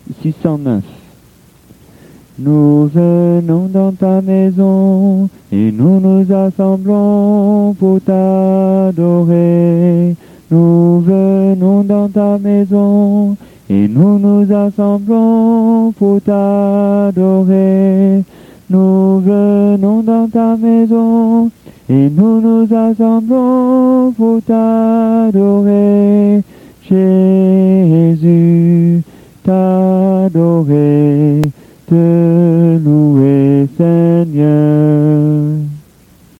609. Nous venons dans ta maison et nous nous assemblons pour t'adorer. Nous venons dans ta maison et nous nous assemblons pour t'adorer. Nous venons dans ta maison et nous nous assemblons pour t'adorer. Jésus, t'adorer, te louer, Seigneur.